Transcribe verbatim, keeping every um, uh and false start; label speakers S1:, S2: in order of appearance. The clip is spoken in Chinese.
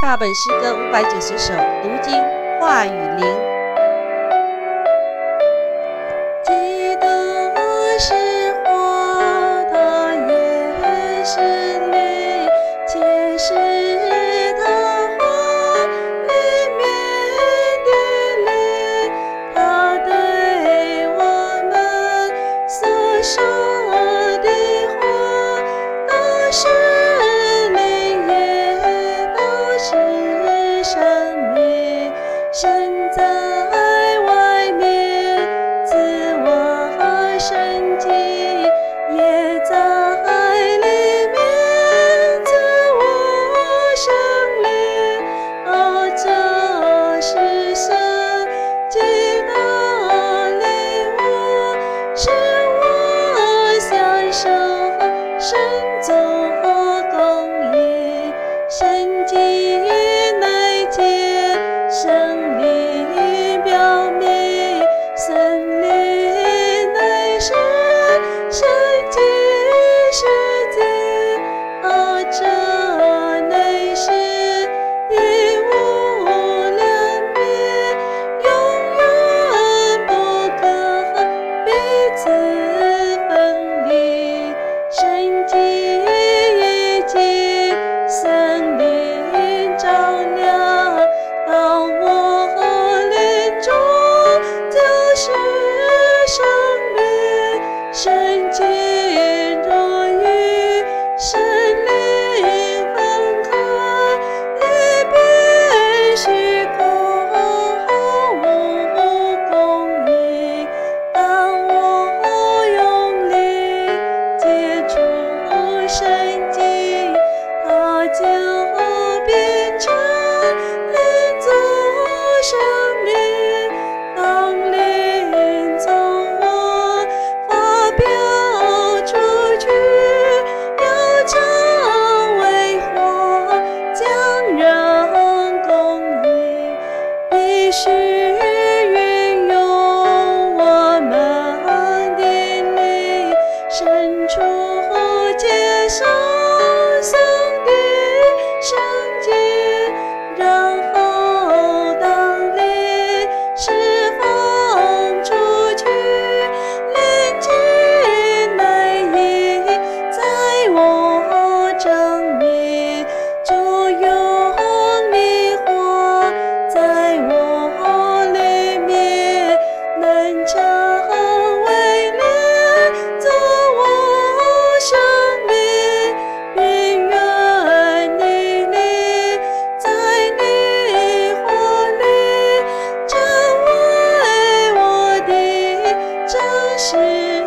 S1: 大本诗歌五百九十首，读经话语灵。基督是活的，也是灵，且是他话里面的灵。他对我们所说的话，都是灵，也都是生命。身在外面，自我生机，也在里面，自我生灵。哦，这是神极的礼物，使我享受神作供应。神迹内见，生灵表明，森林内生，神迹世界。哦，这内是一无两面，永远不可彼此分离。神迹已经森林照亮，到我灵中就是生命。神迹若与生灵分开，也必须空，毫无供应。当我用力接触神迹，它就变成灵作生命。当灵从我发表出去，要成为火，将人供应，必须运用我们的灵，伸出接受神的圣洁。然后当灵释放出去，灵气内意在我证明，就用你火在我里面，能成为灵作我生命。并愿你灵在你火里，成为我的真实